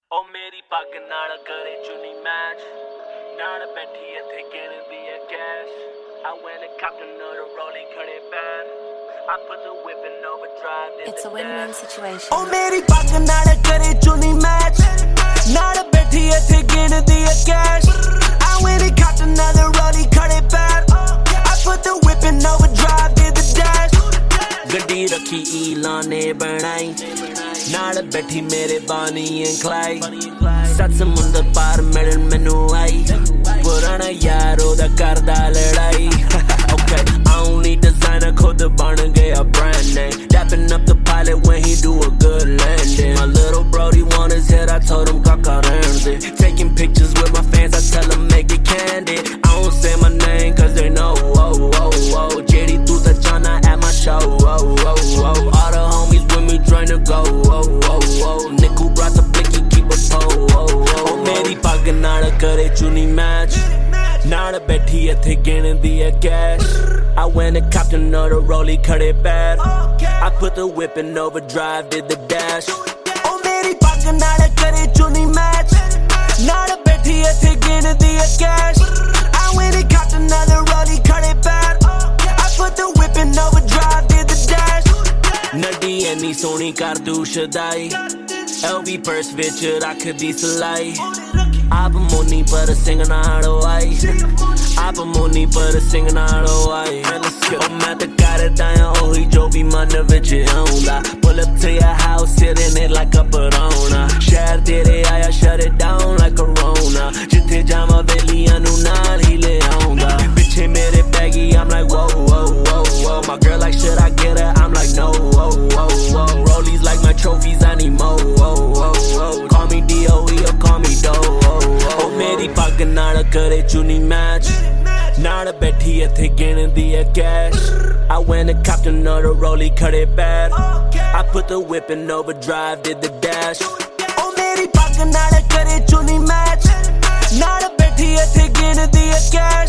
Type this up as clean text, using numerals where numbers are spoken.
ओ मेरी पग नाल करे चुनी मैच नाल बैठी इत्थे गिनदी है cash I went and copped another rollie खड़े पैर I put the whip in overdrive. It's a win-win situation. ओ मेरी पग नाल करे चुनी मैच नाल बैठी इत्थे गिनदी है cash I went and copped another rollie खड़े पैर I put the whip in overdrive, did the dash. गड्डी रखी ईलाने बनाई नाल बैठी मेरे बानी एंड क्लाइड सत समुंदर पार मिलन मैनू आई पुराना यार ओदा करदा लड़ाई Okay, I don't need designer, खुद बन गया brand name Dapping up the pilot when he do a good landing My little brody want his head, I told him kaka rende Taking pictures with my fans, I tell them make it candid I don't say my name cause they know, oh, oh, oh JD tu ta jana at my show, oh, oh, oh All the homies with me trying to go, oh, oh, oh Nick who brought the blicky, keep a pole, oh, oh, oh मेरी पग नाल करे चुनी match नाल बैठी इत्थे गिनदी है cash I went and copped another rollie खड़े पैर I put the whip in overdrive, did the dash ओ मेरी पग नाल करे चुनी मैच नाल बैठी इत्थे गिनदी है cash I went and copped another rollie खड़े पैर I put the whip in overdrive, did the dash Naddi इन्नी सोहनी कर दू शदाई LV purse विच रखदी सलाई आप मोनी पर सिंग नालो आई आप मोनी पर सिंग नालो आई ओ मैं तो करदा आ ओही जो भी मन विच आउंदा Pull up to your house sitting it like a Barona शहर तेरे आया shut it down like Corona जिथे जावां वेलियां नू नाल ही ले आउंदा पिछे मेरे बैगी I'm like whoa whoa whoa whoa My girl like should I get her I'm like no whoa whoa whoa Rollies like my trophies I need more whoa whoa whoa Call me DOE or call me Doe ओ मेरी पग नाल करे चुनी match नाल बैठी इत्थे गिनदी है cash I went and copped another rollie खड़े पैर I put the whip in overdrive, did the dash ओ मेरी पग नाल करे चुनी मैच नाल बैठी इत्थे गिनदी है कैश